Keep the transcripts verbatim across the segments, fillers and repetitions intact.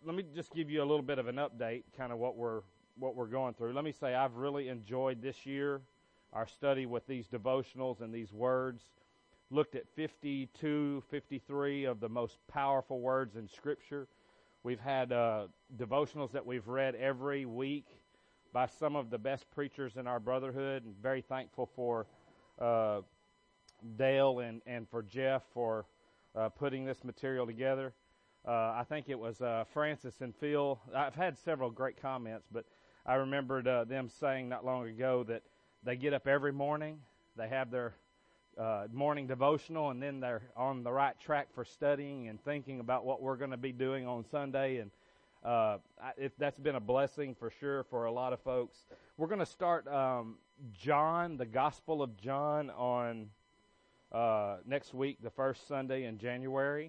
let me just give you a little bit of an update, kind of what we're what we're going through. Let me say I've really enjoyed this year our study with these devotionals and these words. Looked at fifty-two, fifty-three of the most powerful words in Scripture. We've had uh, devotionals that we've read every week by some of the best preachers in our brotherhood, and very thankful for uh, Dale and, and for Jeff for uh, putting this material together. Uh, I think it was uh, Francis and Phil. I've had several great comments, but I remembered uh, them saying not long ago that they get up every morning, they have their uh, morning devotional, and then they're on the right track for studying and thinking about what we're going to be doing on Sunday. And uh, it, that's been a blessing for sure for a lot of folks. We're going to start um, John, the Gospel of John, on uh, next week, the first Sunday in January.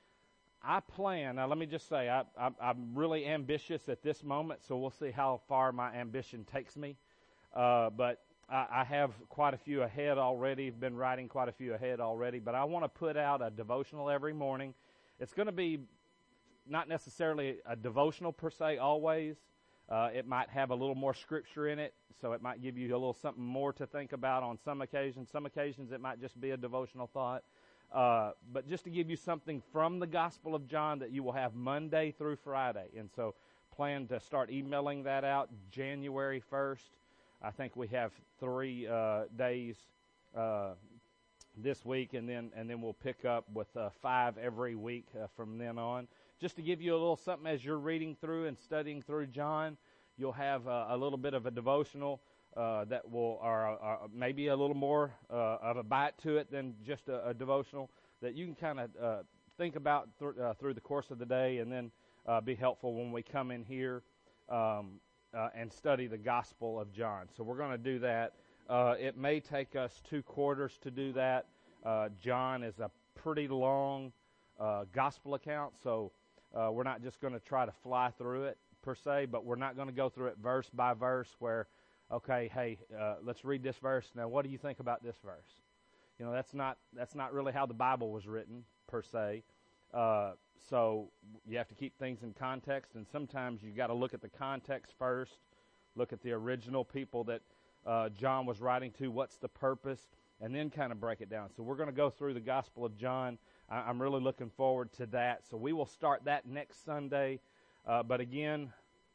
I plan, now let me just say, I, I, I'm really ambitious at this moment, so we'll see how far my ambition takes me. Uh, but I, I have quite a few ahead already, been writing quite a few ahead already, but I want to put out a devotional every morning. It's going to be not necessarily a devotional per se always. Uh, it might have a little more scripture in it, so it might give you a little something more to think about on some occasions. Some occasions it might just be a devotional thought. Uh, but just to give you something from the Gospel of John that you will have Monday through Friday. And so plan to start emailing that out January first. I think we have three uh, days uh, this week, and then and then we'll pick up with uh, five every week uh, from then on. Just to give you a little something as you're reading through and studying through John, you'll have uh, a little bit of a devotional Uh, that will, or uh, maybe a little more uh, of a bite to it than just a, a devotional that you can kind of uh, think about th- uh, through the course of the day, and then uh, be helpful when we come in here um, uh, and study the Gospel of John. So we're going to do that. Uh, it may take us two quarters to do that. Uh, John is a pretty long uh, Gospel account, so uh, we're not just going to try to fly through it per se, but we're not going to go through it verse by verse where, okay, hey, uh, let's read this verse. Now, what do you think about this verse? You know, that's not that's not really how the Bible was written, per se. Uh, so you have to keep things in context, and sometimes you got to look at the context first, look at the original people that uh, John was writing to, what's the purpose, and then kind of break it down. So we're going to go through the Gospel of John. I- I'm really looking forward to that. So we will start that next Sunday. Uh, but again,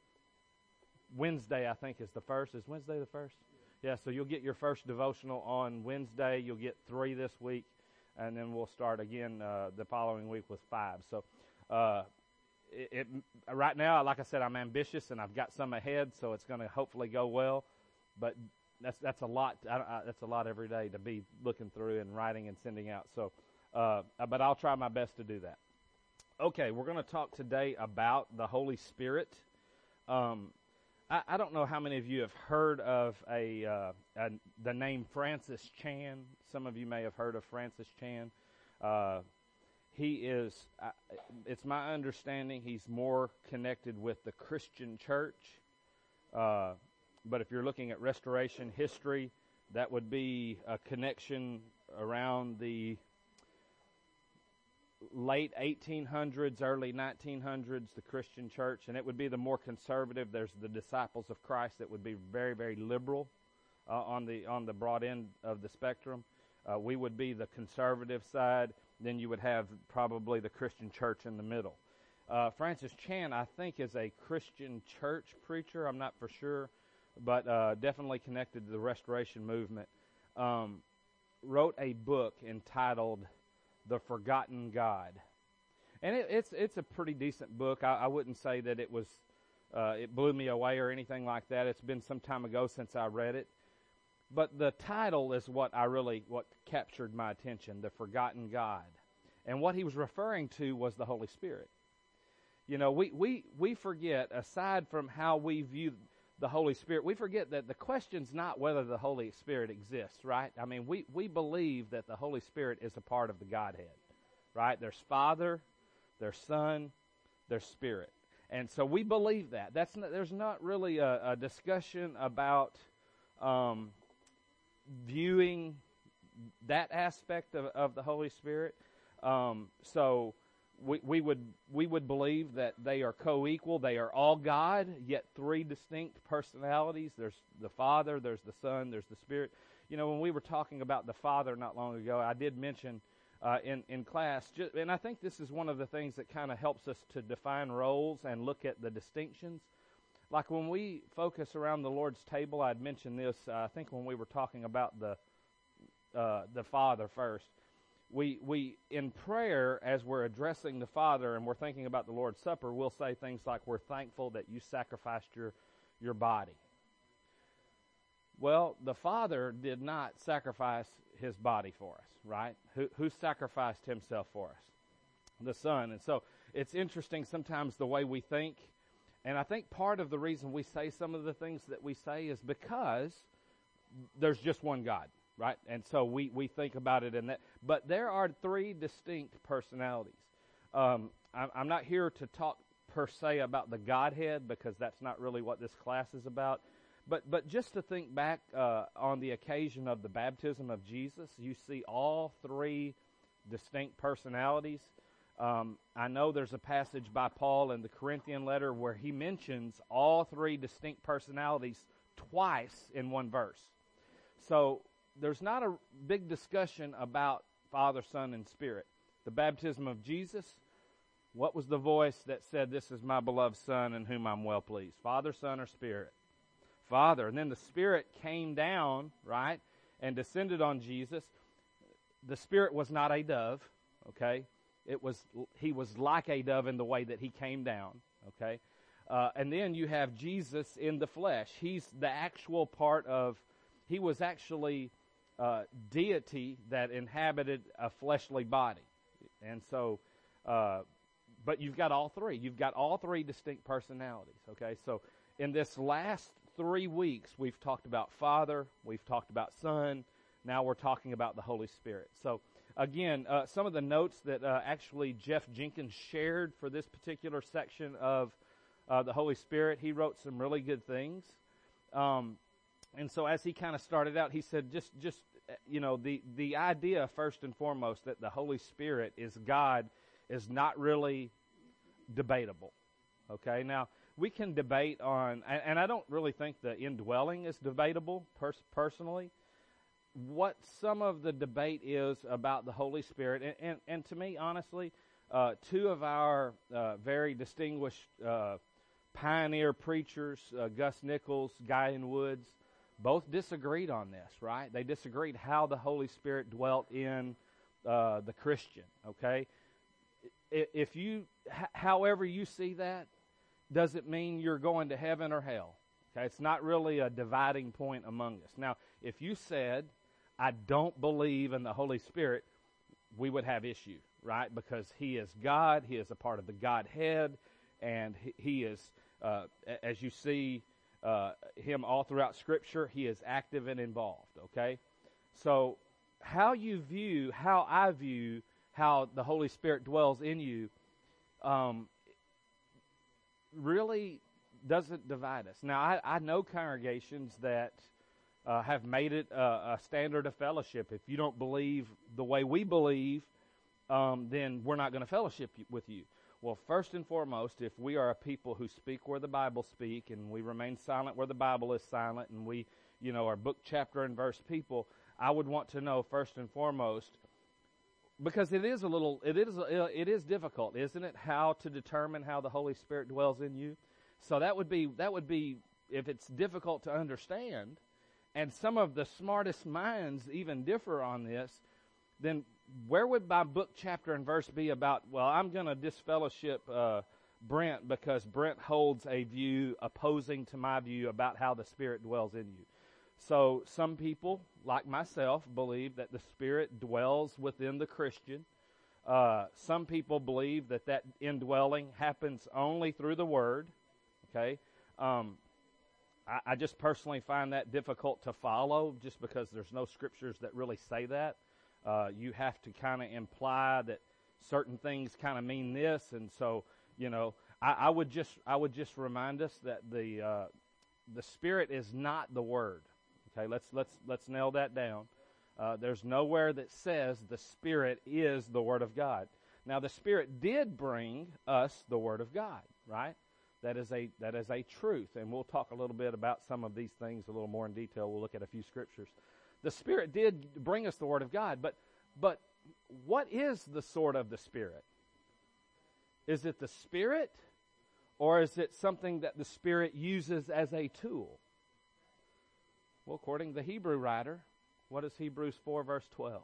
Wednesday, I think, is the first. Is Wednesday the first? Yeah, so you'll get your first devotional on Wednesday. You'll get three this week, and then we'll start again uh, the following week with five. So uh, it, it right now, like I said, I'm ambitious, and I've got some ahead, so it's going to hopefully go well. But that's that's a lot. I, I, that's a lot every day to be looking through and writing and sending out. So, uh, but I'll try my best to do that. Okay, we're going to talk today about the Holy Spirit. Um, I, I don't know how many of you have heard of a, uh, a the name Francis Chan. Some of you may have heard of Francis Chan. Uh, he is, uh, it's my understanding, he's more connected with the Christian church. Uh, but if you're looking at Restoration history, that would be a connection around the late eighteen hundreds, early nineteen hundreds, the Christian church, and it would be the more conservative. There's the Disciples of Christ that would be very, very liberal uh, on the on the broad end of the spectrum. Uh, we would be the conservative side. Then you would have probably the Christian church in the middle. Uh, Francis Chan, I think, is a Christian church preacher. I'm not for sure, but uh, definitely connected to the Restoration movement. Um, wrote a book entitled The Forgotten God. And it, it's it's a pretty decent book. I, I wouldn't say that it was uh, it blew me away or anything like that. It's been some time ago since I read it. But the title is what I really what captured my attention, The Forgotten God. And what he was referring to was the Holy Spirit. You know, we, we, we forget, aside from how we view the Holy Spirit, we forget that the question's not whether the Holy Spirit exists, right? I mean, we, we believe that the Holy Spirit is a part of the Godhead, right? There's Father, there's Son, there's Spirit. And so we believe that. That's not, there's not really a, a discussion about um, viewing that aspect of, of the Holy Spirit. Um, so we, we would we would believe that they are co-equal. They are all God, yet three distinct personalities. There's the Father, there's the Son, there's the Spirit. You know, when we were talking about the Father not long ago, I did mention uh, in, in class, just, and I think this is one of the things that kind of helps us to define roles and look at the distinctions. Like when we focus around the Lord's table, I'd mentioned this, uh, I think when we were talking about the uh, the Father first. We, we, in prayer, as we're addressing the Father and we're thinking about the Lord's Supper, we'll say things like, we're thankful that you sacrificed your, your body. Well, the Father did not sacrifice his body for us, right? Who, who sacrificed himself for us? The Son. And so it's interesting sometimes the way we think. And I think part of the reason we say some of the things that we say is because there's just one God. Right? And so we, we think about it in that. But there are three distinct personalities. Um, I'm, I'm not here to talk per se about the Godhead because that's not really what this class is about. But but just to think back uh, on the occasion of the baptism of Jesus, you see all three distinct personalities. Um, I know there's a passage by Paul in the Corinthian letter where he mentions all three distinct personalities twice in one verse. So there's not a big discussion about Father, Son, and Spirit. The baptism of Jesus, what was the voice that said, this is my beloved Son in whom I'm well pleased? Father, Son, or Spirit? Father. And then the Spirit came down, right, and descended on Jesus. The Spirit was not a dove, okay? It was, he was like a dove in the way that he came down, okay? Uh, and then you have Jesus in the flesh. He's the actual part of, he was actually Uh, deity that inhabited a fleshly body. And so, uh, but you've got all three. You've got all three distinct personalities, okay? So in this last three weeks, we've talked about Father, we've talked about Son, now we're talking about the Holy Spirit. So again, uh, some of the notes that uh, actually Jeff Jenkins shared for this particular section of uh, the Holy Spirit, he wrote some really good things. Um, And so as he kind of started out, he said just, just you know, the, the idea first and foremost that the Holy Spirit is God is not really debatable, okay? Now, we can debate on, and, and I don't really think the indwelling is debatable pers- personally. What some of the debate is about the Holy Spirit, and, and, and to me, honestly, uh, two of our uh, very distinguished uh, pioneer preachers, uh, Gus Nichols, Guy in Woods, both disagreed on this, right? They disagreed how the Holy Spirit dwelt in uh, the Christian, okay? If you, h- however you see that, does it mean you're going to heaven or hell? Okay, it's not really a dividing point among us. Now, if you said, I don't believe in the Holy Spirit, we would have issue, right? Because he is God, he is a part of the Godhead, and he, he is, uh, as you see, Uh, him all throughout Scripture, he is active and involved, okay? So how you view, how I view how the Holy Spirit dwells in you um, really doesn't divide us. Now, I, I know congregations that uh, have made it a, a standard of fellowship. If you don't believe the way we believe, um, then we're not going to fellowship with you. Well, first and foremost, if we are a people who speak where the Bible speak and we remain silent where the Bible is silent and we, you know, are book, chapter, and verse people, I would want to know first and foremost, because it is a little, it is, it is difficult, isn't it, how to determine how the Holy Spirit dwells in you? So that would be, that would be, if it's difficult to understand, and some of the smartest minds even differ on this, then where would my book, chapter, and verse be about, well, I'm going to disfellowship uh, Brent because Brent holds a view opposing to my view about how the Spirit dwells in you. So some people, like myself, believe that the Spirit dwells within the Christian. Uh, some people believe that that indwelling happens only through the Word, okay? Um, I, I just personally find that difficult to follow just because there's no scriptures that really say that. Uh, you have to kind of imply that certain things kind of mean this, and so you know, I, I would just I would just remind us that the uh, the Spirit is not the Word. Okay, let's let's let's nail that down. Uh, there's nowhere that says the Spirit is the Word of God. Now, the Spirit did bring us the Word of God, right? That is a that is a truth, and we'll talk a little bit about some of these things a little more in detail. We'll look at a few scriptures. The Spirit did bring us the Word of God, but but what is the sword of the Spirit? Is it the Spirit, or is it something that the Spirit uses as a tool? Well, according to the Hebrew writer, what is Hebrews four, verse twelve?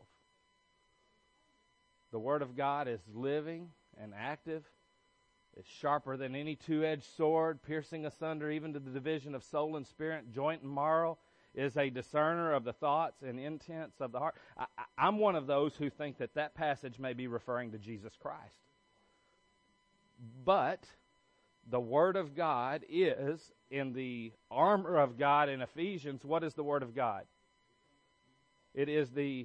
The Word of God is living and active. It's sharper than any two-edged sword, piercing asunder even to the division of soul and spirit, joint and marrow, is a discerner of the thoughts and intents of the heart. I, I, I'm one of those who think that that passage may be referring to Jesus Christ. But the Word of God is, in the armor of God in Ephesians, what is the Word of God? It is the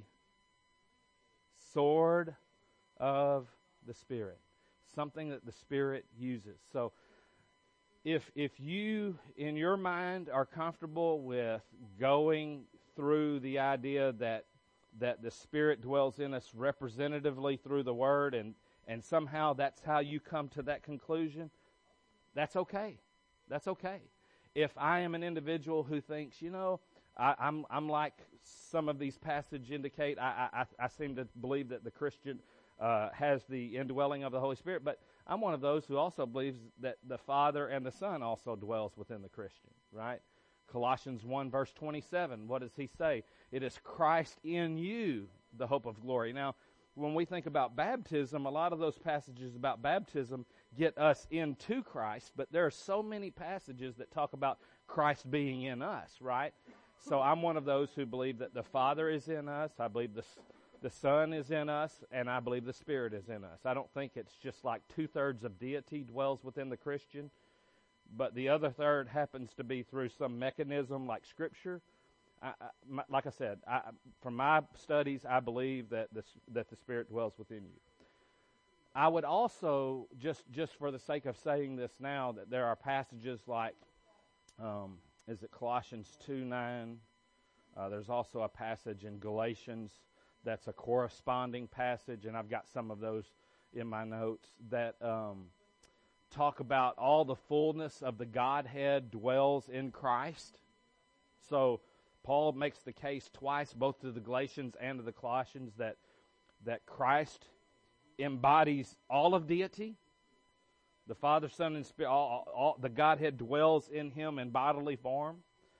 sword of the Spirit. Something that the Spirit uses. So, if if you, in your mind, are comfortable with going through the idea that that the Spirit dwells in us representatively through the Word, and, and somehow that's how you come to that conclusion, that's okay. That's okay. If I am an individual who thinks, you know, I, I'm I'm like some of these passages indicate, I, I, I seem to believe that the Christian Uh, has the indwelling of the Holy Spirit, but I'm one of those who also believes that the Father and the Son also dwells within the Christian, right? Colossians one, verse twenty-seven, what does he say? It is Christ in you, the hope of glory. Now, when we think about baptism, a lot of those passages about baptism get us into Christ, but there are so many passages that talk about Christ being in us, right? So I'm one of those who believe that the Father is in us. I believe the The Son is in us, and I believe the Spirit is in us. I don't think it's just like two-thirds of deity dwells within the Christian, but the other third happens to be through some mechanism like Scripture. I, I, my, like I said, I, from my studies, I believe that the, that the Spirit dwells within you. I would also, just, just for the sake of saying this now, that there are passages like, um, is it Colossians two nine? Uh, there's also a passage in Galatians that's a corresponding passage, and I've got some of those in my notes, that um, talk about all the fullness of the Godhead dwells in Christ. So Paul makes the case twice, both to the Galatians and to the Colossians, that that Christ embodies all of deity. The Father, Son, and Spirit, all, all, the Godhead dwells in him in bodily form.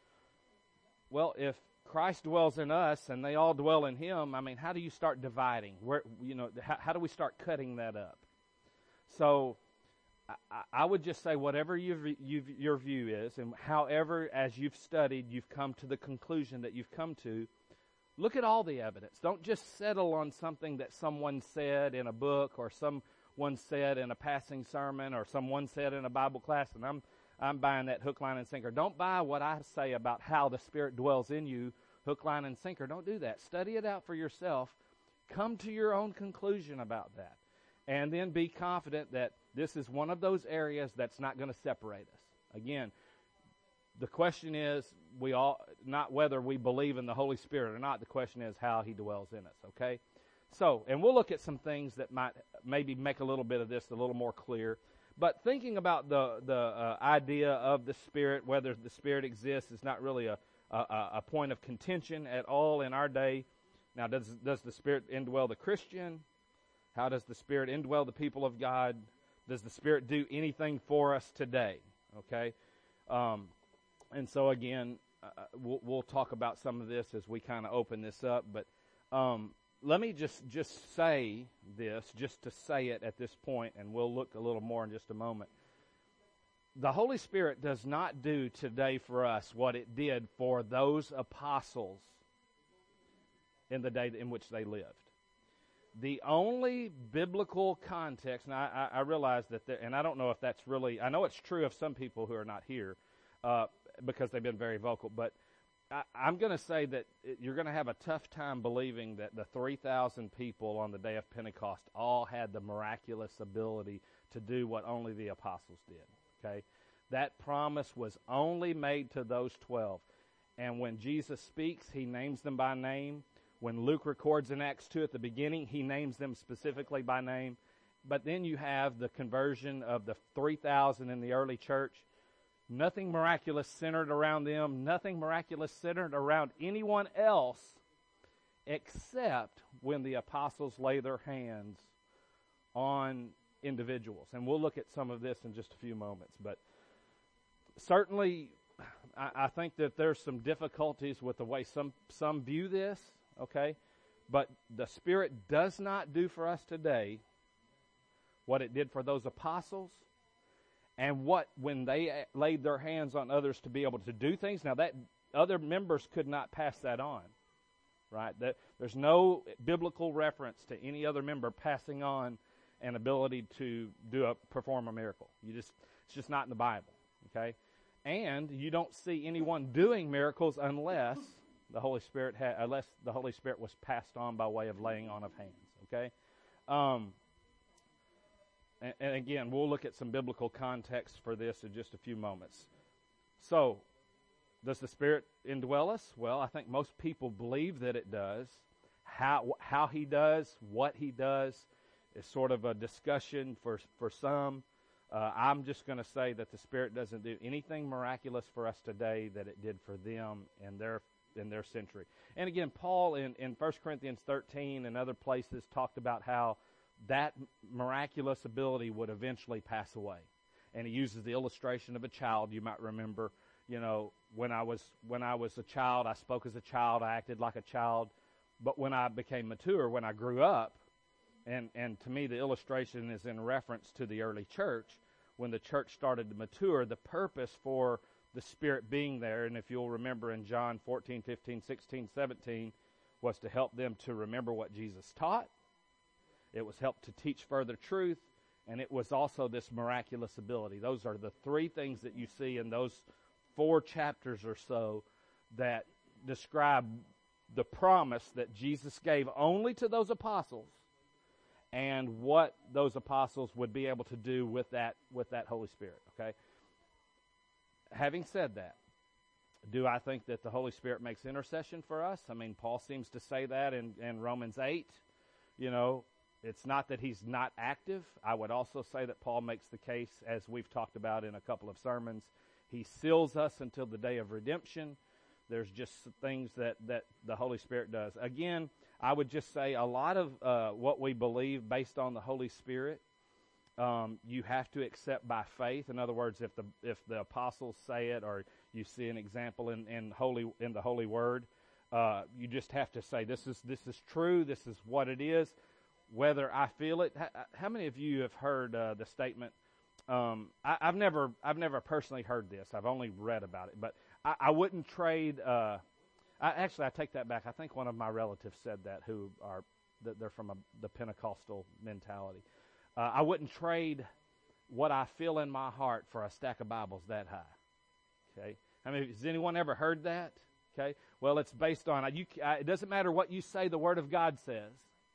Well, if Christ dwells in us, and they all dwell in him, I mean, how do you start dividing? Where, you know, how, how do we start cutting that up? So, I, I would just say whatever you've, you've, your view is, and however, as you've studied, you've come to the conclusion that you've come to, look at all the evidence. Don't just settle on something that someone said in a book, or someone said in a passing sermon, or someone said in a Bible class, and I'm I'm buying that hook, line, and sinker. Don't buy what I say about how the Spirit dwells in you, hook, line, and sinker. Don't do that. Study it out for yourself. Come to your own conclusion about that. And then be confident that this is one of those areas that's not going to separate us. Again, the question is, we all not whether we believe in the Holy Spirit or not. The question is how he dwells in us, okay? So, and we'll look at some things that might maybe make a little bit of this a little more clear. But thinking about the the uh, idea of the Spirit, whether the Spirit exists, is not really a, a a point of contention at all in our day. Now, does does the Spirit indwell the Christian? How does the Spirit indwell the people of God? Does the Spirit do anything for us today? Okay, um, and so again, uh, we'll, we'll talk about some of this as we kind of open this up. But um, let me just, just say this, just to say it at this point, and we'll look a little more in just a moment. The Holy Spirit does not do today for us what it did for those apostles in the day in which they lived. The only biblical context, and I, I, I realize that, there, and I don't know if that's really, I know it's true of some people who are not here uh, because they've been very vocal, but I, I'm going to say that it, you're going to have a tough time believing that the three thousand people on the day of Pentecost all had the miraculous ability to do what only the apostles did, okay? That promise was only made to those twelve. And when Jesus speaks, he names them by name. When Luke records in Acts two at the beginning, he names them specifically by name. but then you have the conversion of the three thousand in the early church. Nothing miraculous centered around them, nothing miraculous centered around anyone else except when the apostles lay their hands on individuals. And we'll look at some of this in just a few moments. But certainly, I, I think that there's some difficulties with the way some, some view this, okay? But the Spirit does not do for us today what it did for those apostles, and what, when they laid their hands on others to be able to do things. Now, that other members could not pass that on, right? That, there's no biblical reference to any other member passing on an ability to do a, perform a miracle. You just, it's just not in the Bible, okay? And you don't see anyone doing miracles unless the Holy Spirit ha- unless the Holy Spirit was passed on by way of laying on of hands, okay? Um, And, and again, we'll look at some biblical context for this in just a few moments. So, does the Spirit indwell us? Well, I think most people believe that it does. How how He does, what He does, is sort of a discussion for for some. Uh, I'm just going to say that the Spirit doesn't do anything miraculous for us today that it did for them in their in their century. And again, Paul in, in First Corinthians thirteen and other places talked about how that miraculous ability would eventually pass away. And he uses the illustration of a child. You might remember, you know, when I was when I was a child, I spoke as a child, I acted like a child. But when I became mature, when I grew up, and, and to me the illustration is in reference to the early church, when the church started to mature, the purpose for the Spirit being there, and if you'll remember in John fourteen, fifteen, sixteen, seventeen, was to help them to remember what Jesus taught. It was help to teach further truth, and it was also this miraculous ability. Those are the three things that you see in those four chapters or so that describe the promise that Jesus gave only to those apostles and what those apostles would be able to do with that with that Holy Spirit, okay? Having said that, do I think that the Holy Spirit makes intercession for us? I mean, Paul seems to say that in, in Romans eight, you know. It's not that he's not active. I would also say that Paul makes the case, as we've talked about in a couple of sermons, he seals us until the day of redemption. There's just things that, that the Holy Spirit does. Again, I would just say a lot of uh, what we believe based on the Holy Spirit, um, you have to accept by faith. In other words, if the if the apostles say it, or you see an example in, in holy in the Holy Word, uh, you just have to say this is this is true. This is what it is. Whether I feel it. How many of you have heard uh, the statement? Um, I, I've never, I've never personally heard this. I've only read about it. But I, I wouldn't trade. Uh, I, actually, I take that back. I think one of my relatives said that, who are they're from a, the Pentecostal mentality. Uh, I wouldn't trade what I feel in my heart for a stack of Bibles that high. Okay. I mean, has anyone ever heard that? Okay. Well, it's based on you. It doesn't matter what you say. The Word of God says.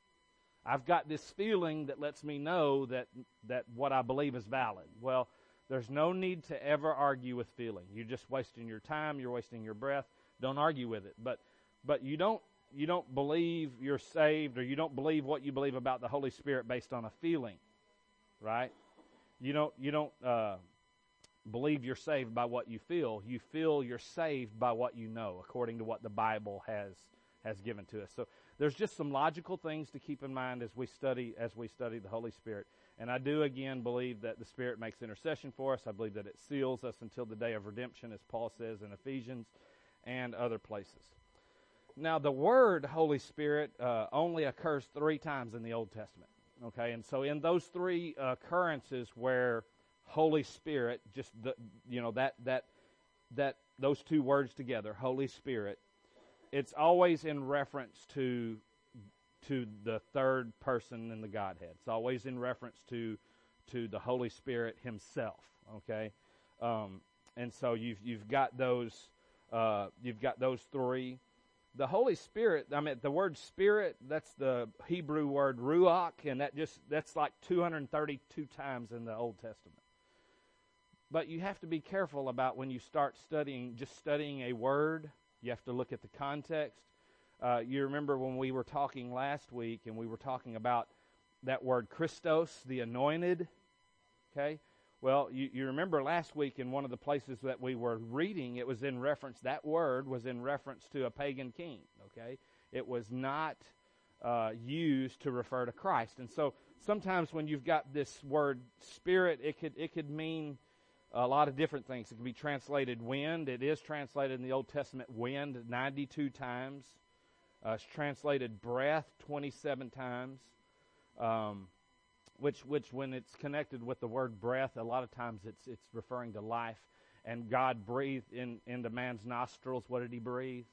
I've got this feeling that lets me know that that what I believe is valid. Well, there's no need to ever argue with feeling. You're just wasting your time. You're wasting your breath. Don't argue with it. But but you don't you don't believe you're saved, or you don't believe what you believe about the Holy Spirit based on a feeling, right? You don't you don't uh, believe you're saved by what you feel. You feel you're saved by what you know, according to what the Bible has has given to us. So there's just some logical things to keep in mind as we study as we study the Holy Spirit. And I do again believe that the Spirit makes intercession for us. I believe that it seals us until the day of redemption, as Paul says in Ephesians and other places. Now, the word Holy Spirit uh, only occurs three times in the Old Testament. Okay, and so in those three occurrences where Holy Spirit, just the, you know that that that those two words together, Holy Spirit, it's always in reference to to the third person in the Godhead. It's always in reference to to the Holy Spirit Himself. Okay, um, and so you've you've got those uh, you've got those three. The Holy Spirit. I mean, the word Spirit. That's the Hebrew word ruach, and that just that's like two hundred thirty-two times in the Old Testament. But you have to be careful about when you start studying, just studying a word. You have to look at the context. Uh, you remember when we were talking last week, and we were talking about that word Christos, the anointed. Okay? Well, you, you remember last week in one of the places that we were reading, it was in reference, that word was in reference to a pagan king. Okay? It was not uh, used to refer to Christ. And so sometimes when you've got this word spirit, it could it could mean a lot of different things. It can be translated wind. It is translated in the Old Testament wind ninety-two times. Uh, it's translated breath twenty-seven times. Um, which, which when it's connected with the word breath, a lot of times it's it's referring to life. And God breathed in, into man's nostrils. What did he breathe?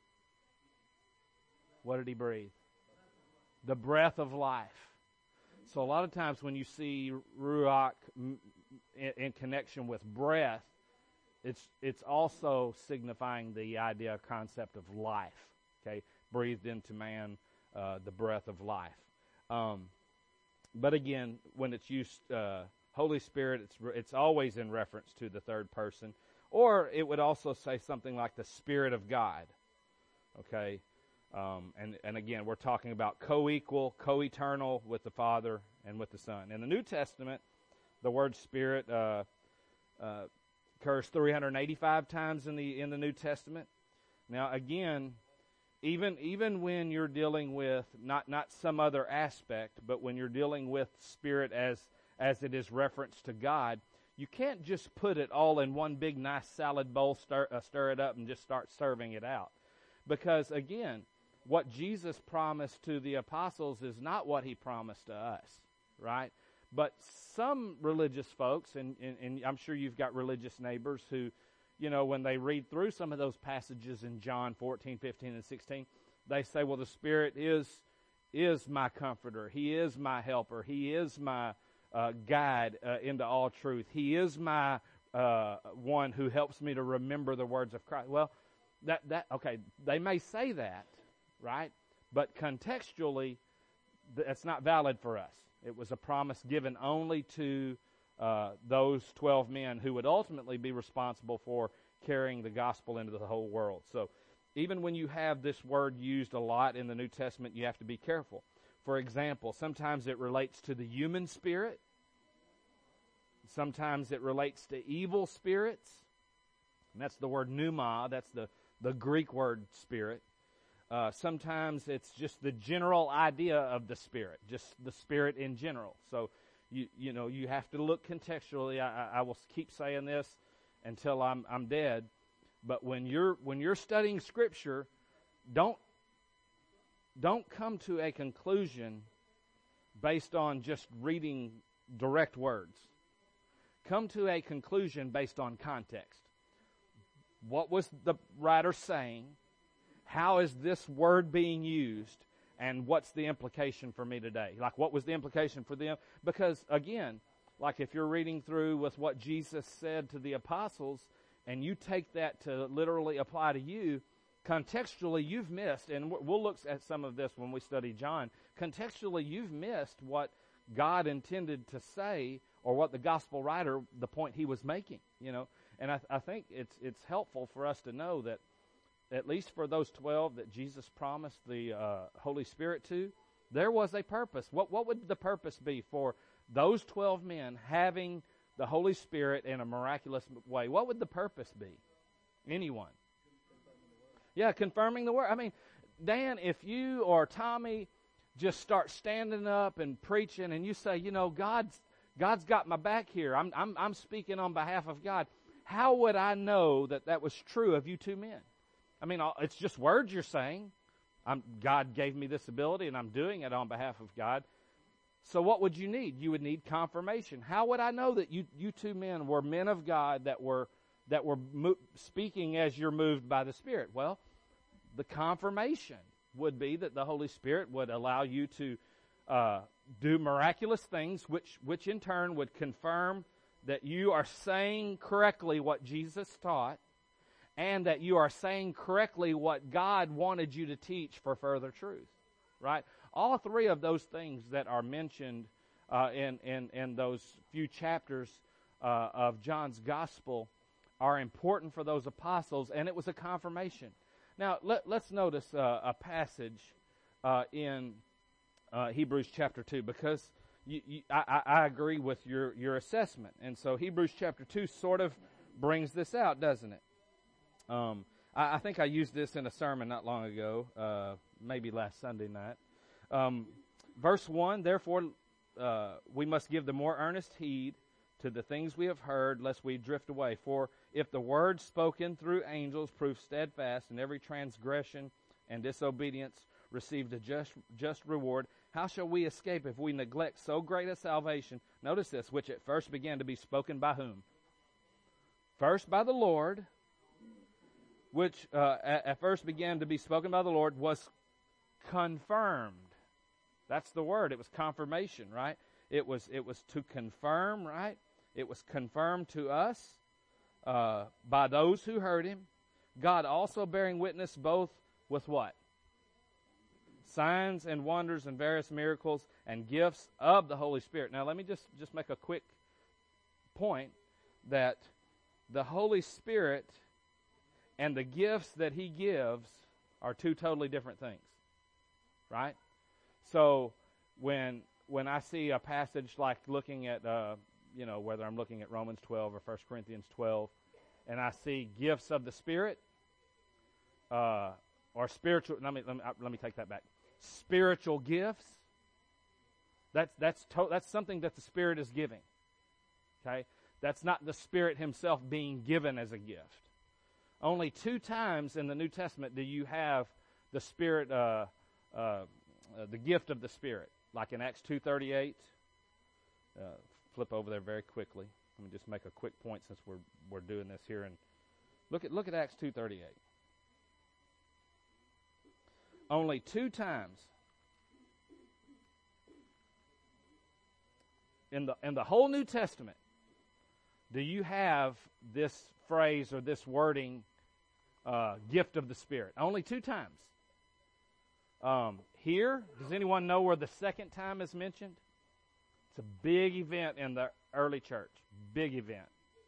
What did he breathe? The breath of life. So a lot of times when you see ruach in, in connection with breath, it's it's also signifying the idea, concept of life. Okay, breathed into man, uh, the breath of life. Um, but again, when it's used, uh, Holy Spirit, it's it's always in reference to the third person, or it would also say something like the Spirit of God. Okay. Um, and, and again, we're talking about co-equal, co-eternal with the Father and with the Son. In the New Testament, the word Spirit uh, uh, occurs three hundred eighty-five times in the in the New Testament. Now, again, even even when you're dealing with not not some other aspect, but when you're dealing with Spirit as as it is referenced to God, you can't just put it all in one big nice salad bowl, stir uh, stir it up, and just start serving it out, because again, what Jesus promised to the apostles is not what he promised to us, right? But some religious folks, and, and, and I'm sure you've got religious neighbors who, you know, when they read through some of those passages in John fourteen, fifteen, and sixteen, they say, well, the Spirit is is my comforter. He is my helper. He is my uh, guide uh, into all truth. He is my uh, one who helps me to remember the words of Christ. Well, that that okay, they may say that, right? But contextually, that's not valid for us. It was a promise given only to uh, those twelve men who would ultimately be responsible for carrying the gospel into the whole world. So even when you have this word used a lot in the New Testament, you have to be careful. For example, sometimes it relates to the human spirit. Sometimes it relates to evil spirits. And that's the word pneuma. That's the, the Greek word spirit. Uh, sometimes it's just the general idea of the Spirit, just the Spirit in general. So, you you know, you have to look contextually. I, I will keep saying this until I'm I'm dead. But when you're when you're studying Scripture, don't don't come to a conclusion based on just reading direct words. Come to a conclusion based on context. What was the writer saying? How is this word being used, and what's the implication for me today? Like, what was the implication for them? Because, again, like if you're reading through with what Jesus said to the apostles, and you take that to literally apply to you, contextually you've missed, and we'll look at some of this when we study John, contextually you've missed what God intended to say, or what the gospel writer, the point he was making, you know. And I, I think it's it's helpful for us to know that at least for those twelve that Jesus promised the uh, Holy Spirit to, there was a purpose. What what would the purpose be for those twelve men having the Holy Spirit in a miraculous way? What would the purpose be? Anyone? Yeah, confirming the word. I mean, Dan, if you or Tommy just start standing up and preaching, and you say, you know, God's God's got my back here. I'm I'm I'm speaking on behalf of God. How would I know that that was true of you two men? I mean, it's just words you're saying. I'm, God gave me this ability, and I'm doing it on behalf of God. So what would you need? You would need confirmation. How would I know that you you two men were men of God that were that were mo- speaking as you're moved by the Spirit? Well, the confirmation would be that the Holy Spirit would allow you to uh, do miraculous things, which which in turn would confirm that you are saying correctly what Jesus taught, and that you are saying correctly what God wanted you to teach for further truth, right? All three of those things that are mentioned uh, in, in, in those few chapters uh, of John's Gospel are important for those apostles, and it was a confirmation. Now, let, let's notice uh, a passage uh, in uh, Hebrews chapter two, because you, you, I, I agree with your, your assessment. And so Hebrews chapter two sort of brings this out, doesn't it? Um, I, I think I used this in a sermon not long ago, uh, maybe last Sunday night. Um, verse one, therefore, uh, we must give the more earnest heed to the things we have heard, lest we drift away. For if the word spoken through angels proved steadfast, and every transgression and disobedience received a just, just reward, how shall we escape if we neglect so great a salvation? Notice this, which at first began to be spoken by whom? First by the Lord, which uh, at, at first began to be spoken by the Lord, was confirmed. That's the word. It was confirmation, right? It was it was to confirm, right? It was confirmed to us uh, by those who heard him. God also bearing witness both with what? Signs and wonders and various miracles and gifts of the Holy Spirit. Now let me just, just make a quick point that the Holy Spirit and the gifts that he gives are two totally different things. Right? So when when I see a passage like looking at, uh, you know, whether I'm looking at Romans twelve or First Corinthians twelve, and I see gifts of the Spirit, uh, or spiritual, let me, let me, let me take that back. Spiritual gifts, that's, that's, to, that's something that the Spirit is giving. Okay? That's not the Spirit himself being given as a gift. Only two times in the New Testament do you have the Spirit, uh, uh, uh, the gift of the Spirit. Like in Acts two thirty-eight. Uh, flip over there very quickly. Let me just make a quick point since we're we're doing this here. And look at look at Acts two thirty-eight. Only two times in the in the whole New Testament do you have this phrase or this wording, uh, gift of the Spirit. Only two times. Um, here, does anyone know where the second time is mentioned? It's a big event in the early church. Big event.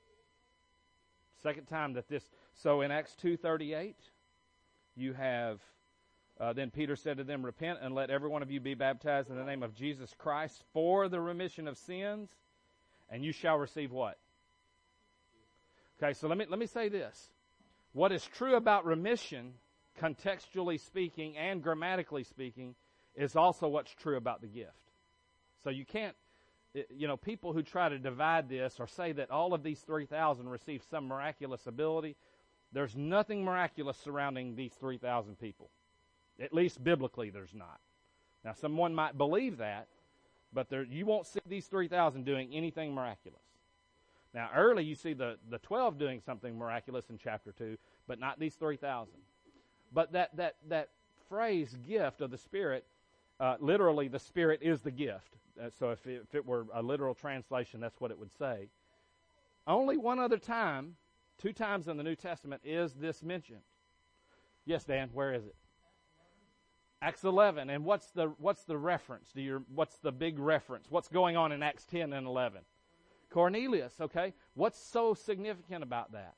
Second time that this. So in Acts two thirty-eight, you have, uh, then Peter said to them, repent and let every one of you be baptized in the name of Jesus Christ for the remission of sins, and you shall receive what? Okay, so let me let me say this. What is true about remission, contextually speaking and grammatically speaking, is also what's true about the gift. So you can't, you know, people who try to divide this or say that all of these three thousand received some miraculous ability, there's nothing miraculous surrounding these three thousand people. At least biblically there's not. Now someone might believe that, but there, you won't see these three thousand doing anything miraculous. Now early you see the, the twelve doing something miraculous in chapter two, but not these three thousand. But that, that, that phrase, gift of the Spirit, uh, literally the Spirit is the gift. Uh, so if it, if it were a literal translation, that's what it would say. Only one other time, two times in the New Testament, is this mentioned. Yes, Dan, where is it? Acts eleven. And what's the what's the reference? Do you what's the big reference? What's going on in Acts ten and eleven? Cornelius, okay? What's so significant about that?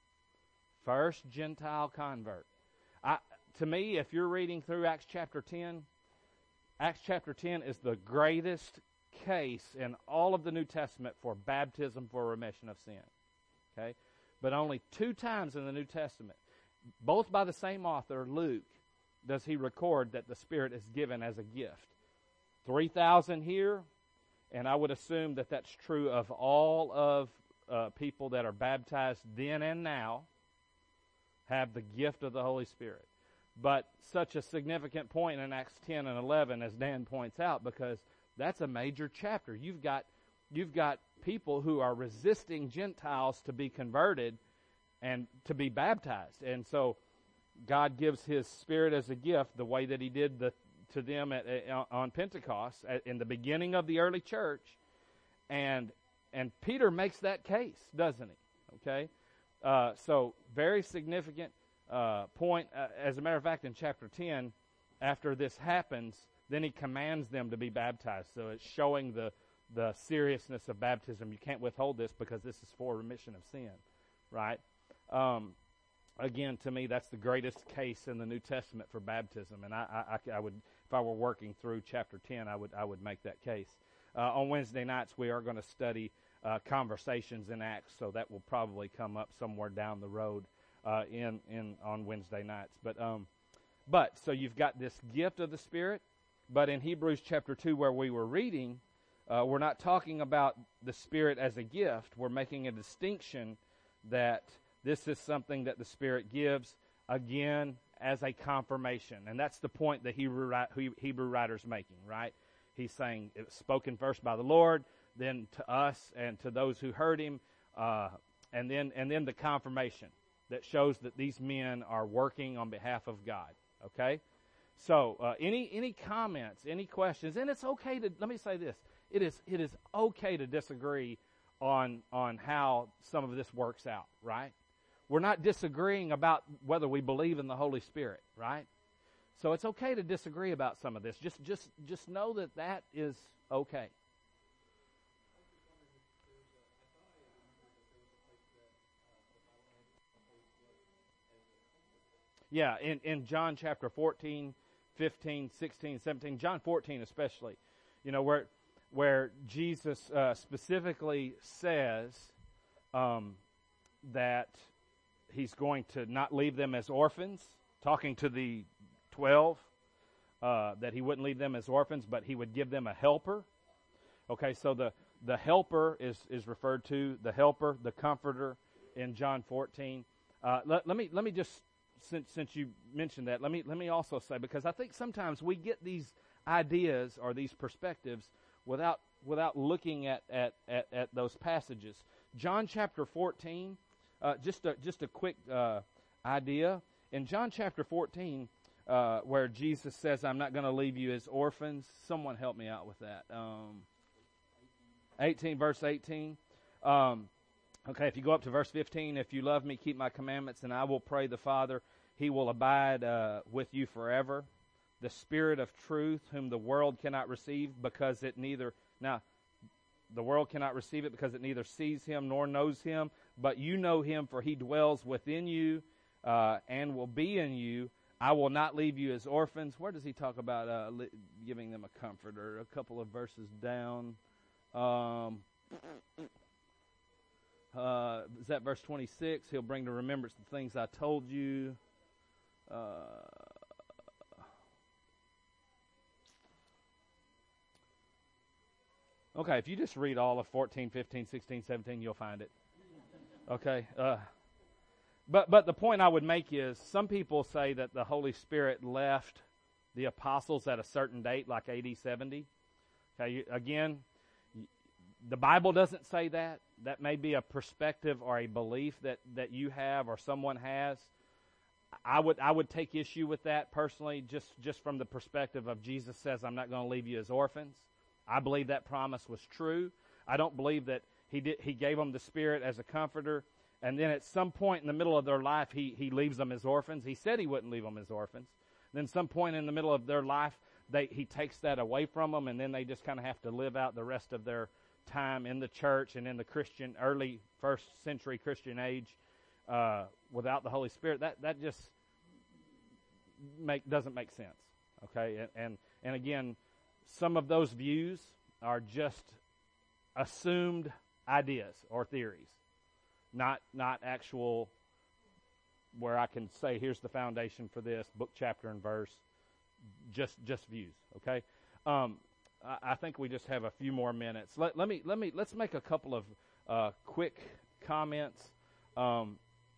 First Gentile convert. I, to me, if you're reading through Acts chapter ten, Acts chapter ten is the greatest case in all of the New Testament for baptism for remission of sin. Okay? But only two times in the New Testament, both by the same author, Luke, does he record that the Spirit is given as a gift. three thousand here, and I would assume that that's true of all of uh, people that are baptized then and now, have the gift of the Holy Spirit. But such a significant point in Acts ten and eleven, as Dan points out, because that's a major chapter. You've got you've got people who are resisting Gentiles to be converted and to be baptized. And so God gives his Spirit as a gift the way that he did the, to them at, at, on Pentecost at, in the beginning of the early church. And and Peter makes that case, doesn't he? Okay? Uh, so, very significant uh, point. Uh, as a matter of fact, in chapter ten, after this happens, then he commands them to be baptized. So, it's showing the, the seriousness of baptism. You can't withhold this because this is for remission of sin, right? Um, again, to me, that's the greatest case in the New Testament for baptism. And I, I, I would, if I were working through chapter ten, I would I would make that case. Uh, on Wednesday nights, we are going to study uh, conversations in Acts, so that will probably come up somewhere down the road uh, in in on Wednesday nights. But um, but so you've got this gift of the Spirit, but in Hebrews chapter two, where we were reading, uh, we're not talking about the Spirit as a gift. We're making a distinction that this is something that the Spirit gives, again, as a confirmation. And that's the point the Hebrew, Hebrew writer's making, right? He's saying it was spoken first by the Lord, then to us and to those who heard him, uh, and then and then the confirmation that shows that these men are working on behalf of God, okay? So uh, any any comments, any questions, and it's okay to, let me say this, it is it is okay to disagree on on how some of this works out, right? We're not disagreeing about whether we believe in the Holy Spirit, right? So it's okay to disagree about some of this. Just just just know that that is okay. Yeah, in, in John chapter fourteen, fifteen, sixteen, seventeen, John fourteen especially, you know, where where Jesus uh, specifically says um, that he's going to not leave them as orphans, talking to the twelve, uh, that he wouldn't leave them as orphans, but he would give them a helper. Okay, so the, the helper is, is referred to, the helper, the comforter in John fourteen. Uh, let, let me let me just, since since you mentioned that, let me let me also say, because I think sometimes we get these ideas or these perspectives without without looking at, at, at, at those passages. John chapter fourteen, uh, just a just a quick uh, idea. In John chapter fourteen, uh, where Jesus says, "I'm not going to leave you as orphans." Someone help me out with that. Um, eighteen, verse eighteen. Um, okay, if you go up to verse fifteen, "If you love me, keep my commandments, and I will pray the Father. He will abide uh, with you forever. The Spirit of truth, whom the world cannot receive, because it neither..." Now, the world cannot receive it because it neither sees him nor knows him, but you know him, for he dwells within you uh, and will be in you. "I will not leave you as orphans." Where does he talk about uh, li- giving them a comforter? A couple of verses down. Um, uh, is that verse twenty-six? "He'll bring to remembrance the things I told you." Uh, okay, if you just read all of fourteen, fifteen, sixteen, seventeen, you'll find it. Okay. Uh, but but the point I would make is, some people say that the Holy Spirit left the apostles at a certain date, like A D seventy. Okay, again, the Bible doesn't say that. That may be a perspective or a belief that, that you have or someone has. I would I would take issue with that personally, just, just from the perspective of Jesus says, "I'm not going to leave you as orphans." I believe that promise was true. I don't believe that he did, he gave them the Spirit as a comforter, and then at some point in the middle of their life, he, he leaves them as orphans. He said he wouldn't leave them as orphans. Then some point in the middle of their life, they, he takes that away from them, and then they just kind of have to live out the rest of their time in the church and in the Christian, early first century Christian age uh, without the Holy Spirit. That that just make doesn't make sense. Okay, and, and and again, some of those views are just assumed ideas or theories, not not actual where I can say, here's the foundation for this, book, chapter, and verse. Just just views. Okay. Um, I, I think we just have a few more minutes. Let let me let me let's make a couple of uh, quick comments. Um,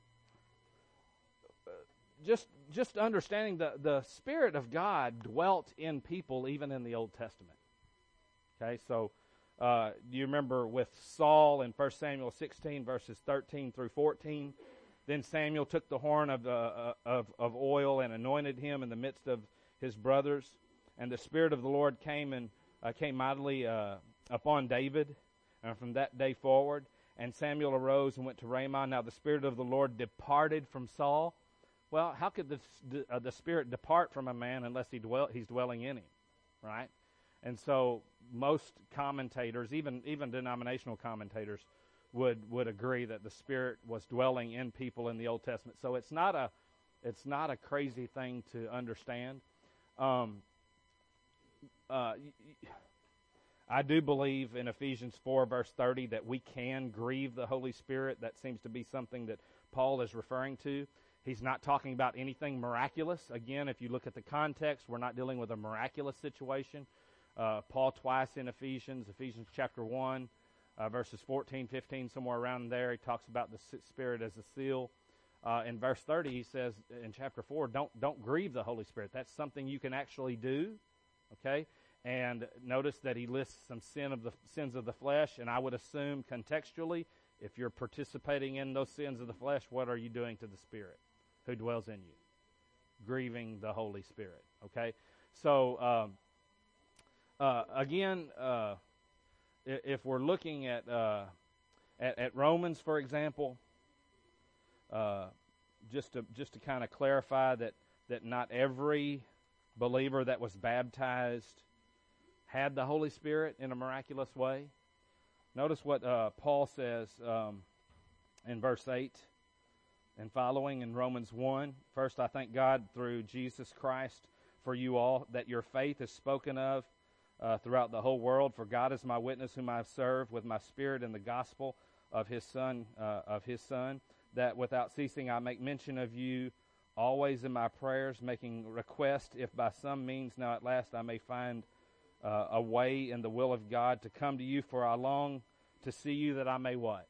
just just understanding the the Spirit of God dwelt in people even in the Old Testament. Okay, so uh, do you remember with Saul in First Samuel sixteen, verses thirteen through fourteen? Then Samuel took the horn of, uh, of of oil and anointed him in the midst of his brothers, and the Spirit of the Lord came and uh, came mightily uh, upon David, and from that day forward, and Samuel arose and went to Ramah. Now the Spirit of the Lord departed from Saul. Well, how could the uh, the Spirit depart from a man unless he dwell he's dwelling in him, right? And so most commentators, even even denominational commentators, would would agree that the Spirit was dwelling in people in the Old Testament. So it's not a it's not a crazy thing to understand. Um, uh, I do believe in Ephesians four, verse thirty, that we can grieve the Holy Spirit. That seems to be something that Paul is referring to. He's not talking about anything miraculous. Again, if you look at the context, we're not dealing with a miraculous situation. Uh, Paul twice in Ephesians, Ephesians chapter one, uh, verses fourteen, fifteen, somewhere around there, he talks about the Spirit as a seal. Uh, in verse thirty, he says in chapter four, don't don't grieve the Holy Spirit. That's something you can actually do, okay? And notice that he lists some sin of the sins of the flesh, and I would assume contextually, if you're participating in those sins of the flesh, what are you doing to the Spirit who dwells in you? Grieving the Holy Spirit, okay? So, um, uh, again, uh, if we're looking at, uh, at, at Romans, for example, uh, just to just to kind of clarify that, that not every believer that was baptized had the Holy Spirit in a miraculous way. Notice what uh, Paul says um, in verse eight and following in Romans one. First, I thank God through Jesus Christ for you all, that your faith is spoken of uh, throughout the whole world. For God is my witness, whom I have served with my spirit in the gospel of His Son, uh, of His Son, that without ceasing I make mention of you always in my prayers, making request, if by some means now at last I may find uh, a way in the will of God to come to you, for I long to see you, that I may what?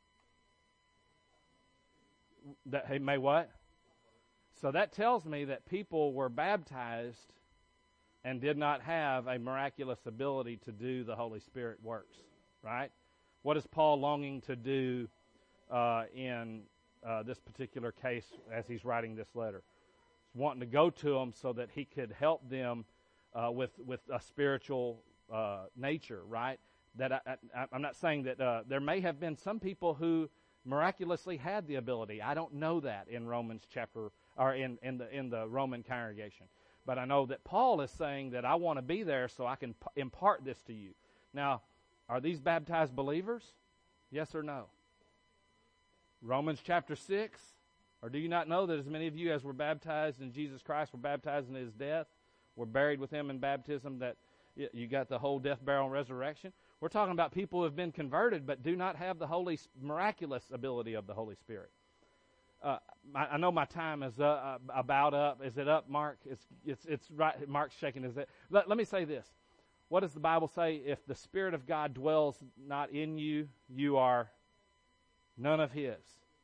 That he may what? So that tells me that people were baptized and did not have a miraculous ability to do the Holy Spirit works, right? What is Paul longing to do uh, in uh, this particular case as he's writing this letter? He's wanting to go to them so that he could help them uh, with with a spiritual uh, nature, right? That I, I, I'm not saying that uh, there may have been some people who miraculously had the ability. I don't know that in Romans chapter or in, in the in the Roman congregation. But I know that Paul is saying that I want to be there so I can p- impart this to you. Now, are these baptized believers? Yes or no? Romans chapter six, or do you not know that as many of you as were baptized in Jesus Christ were baptized in His death, were buried with Him in baptism, that you got the whole death, burial, and resurrection? We're talking about people who have been converted but do not have the holy, miraculous ability of the Holy Spirit. Uh, I, I know my time is uh, about up. Is it up, Mark? It's it's it's right. Mark's shaking his head. Let, let me say this. What does the Bible say? If the Spirit of God dwells not in you, you are none of His.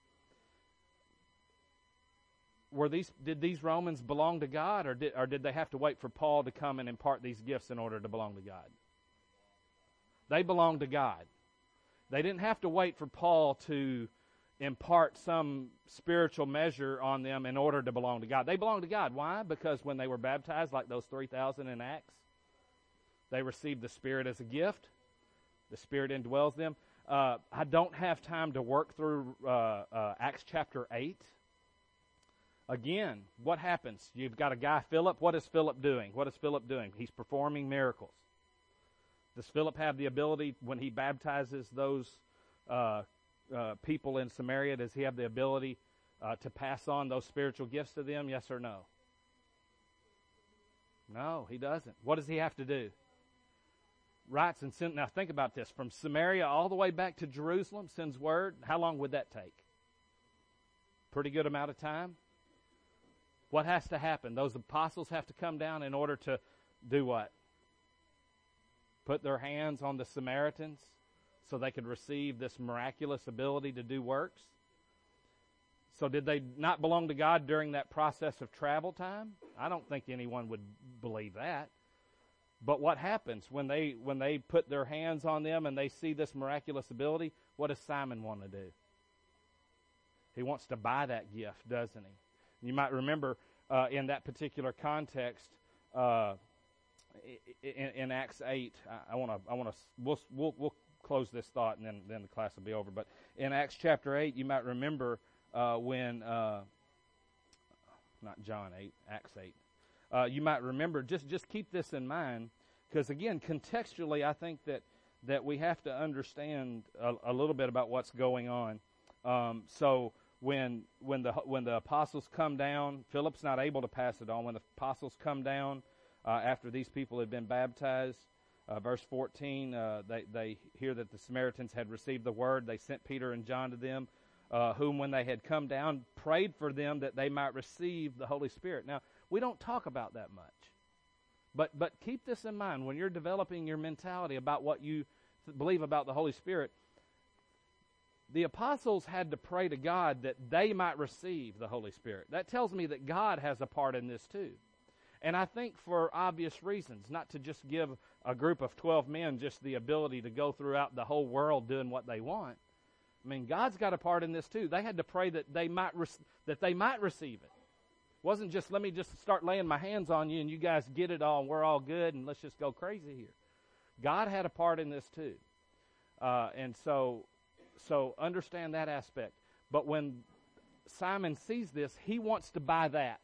Were these did these Romans belong to God, or did or did they have to wait for Paul to come and impart these gifts in order to belong to God? They belonged to God. They didn't have to wait for Paul to impart some spiritual measure on them in order to belong to God. They belonged to God. Why? Because when they were baptized, like those three thousand in Acts, they received the Spirit as a gift. The Spirit indwells them. Uh, I don't have time to work through uh, uh, Acts chapter eight. Again, what happens? You've got a guy, Philip. What is Philip doing? What is Philip doing? He's performing miracles. Does Philip have the ability, when he baptizes those uh, uh, people in Samaria, does he have the ability uh, to pass on those spiritual gifts to them? Yes or no? No, he doesn't. What does he have to do? Writes and sends. Now think about this. From Samaria all the way back to Jerusalem, sends word. How long would that take? Pretty good amount of time. What has to happen? Those apostles have to come down in order to do what? Put their hands on the Samaritans so they could receive this miraculous ability to do works. So did they not belong to God during that process of travel time? I don't think anyone would believe that. But what happens when they when they put their hands on them and they see this miraculous ability? What does Simon want to do? He wants to buy that gift, doesn't he? You might remember uh, in that particular context, uh, in, in Acts eight. I want to I want to we'll, we'll we'll close this thought and then then the class will be over. But in Acts chapter eight, you might remember uh, when uh, not John eight, Acts eight. Uh, you might remember, just, just keep this in mind, because again, contextually, I think that, that we have to understand a, a little bit about what's going on. Um, so when when the when the apostles come down, Philip's not able to pass it on. When the apostles come down uh, after these people had been baptized. Uh, verse fourteen, uh, they, they hear that the Samaritans had received the word. They sent Peter and John to them, uh, whom when they had come down, prayed for them that they might receive the Holy Spirit. Now, we don't talk about that much. But but keep this in mind when you're developing your mentality about what you th- believe about the Holy Spirit. The apostles had to pray to God that they might receive the Holy Spirit. That tells me that God has a part in this too. And I think for obvious reasons, not to just give a group of twelve men just the ability to go throughout the whole world doing what they want. I mean, God's got a part in this too. They had to pray that they might re- that they might receive it. It wasn't just, let me just start laying my hands on you and you guys get it all and we're all good and let's just go crazy here. God had a part in this too. Uh, and so, so understand that aspect. But when Simon sees this, he wants to buy that.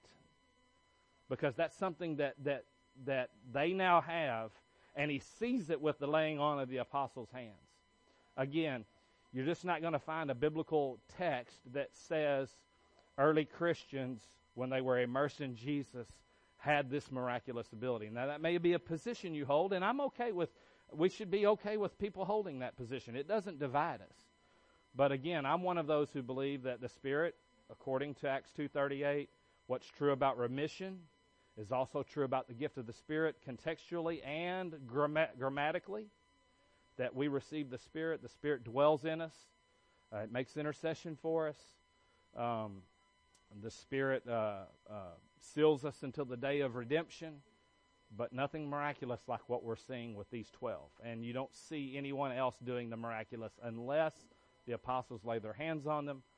Because that's something that, that, that they now have, and he sees it with the laying on of the apostles' hands. Again, you're just not going to find a biblical text that says early Christians, when they were immersed in Jesus, had this miraculous ability. Now, that may be a position you hold, and I'm okay with, we should be okay with people holding that position. It doesn't divide us. But again, I'm one of those who believe that the Spirit, according to Acts two thirty-eight, what's true about remission is also true about the gift of the Spirit contextually and gramma- grammatically, that we receive the Spirit. The Spirit dwells in us. Uh, it makes intercession for us. Um, the Spirit uh, uh, seals us until the day of redemption, but nothing miraculous like what we're seeing with these twelve. And you don't see anyone else doing the miraculous unless the apostles lay their hands on them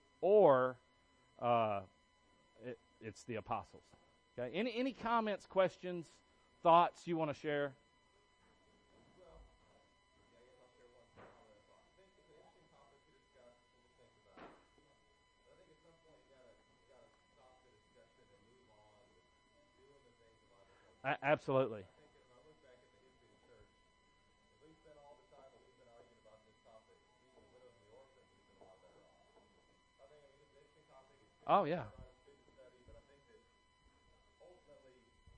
or uh, it, it's the apostles. Okay. Any any comments, questions, thoughts you want to share? Well, yeah, I guess I'll share one comment or thought. I think it's an interesting topic to discuss and to think about. But I think at some point you gotta you gotta stop the discussion and move on with doing the things the Bible tells us. A- absolutely. I think if I look back at the history of the church, if we spent all the time that we've been arguing about this topic, even the widows and the orphans, we've been a lot better off. I think I mean, it's an interesting topic. It's good Oh yeah. to it's good to study, but I think that ultimately,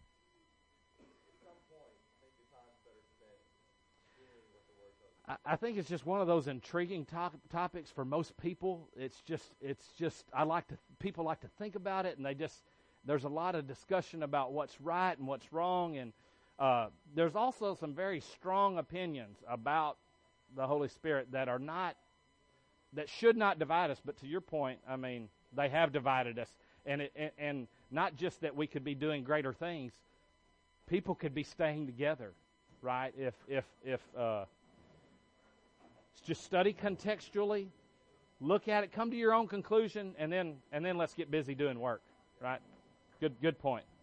at some point, I think the time's better spent doing what the Word tells us. I, I think it's just one of those intriguing to- topics for most people. It's just, it's just, I like to, people like to think about it, and they just, there's a lot of discussion about what's right and what's wrong, and uh, there's also some very strong opinions about the Holy Spirit that are not, that should not divide us, but to your point, I mean, they have divided us, and it, and, and not just that we could be doing greater things, people could be staying together, right? If, if, if, uh, just study contextually, look at it, come to your own conclusion, and then, and then let's get busy doing work, right? Good, good point.